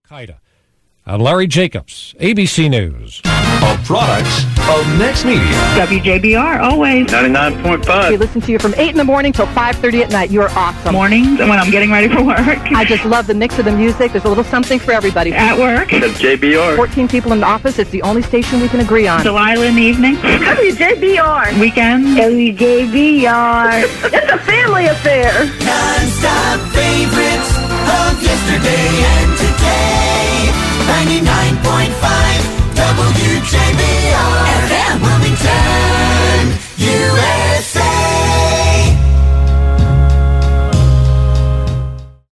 Al-Qaeda. I'm Larry Jacobs, ABC News. A product of Next Media. WJBR, always. 99.5. We listen to you from 8 in the morning till 5:30 at night. You're awesome. Mornings when I'm getting ready for work. I just love the mix of the music. There's a little something for everybody. At work. WJBR. 14 people in the office. It's the only station we can agree on. Delilah in the evening. WJBR. Weekends. WJBR. It's a family affair. Non-stop favorites of yesterday and today. 99.5 WJBR FM Wilmington.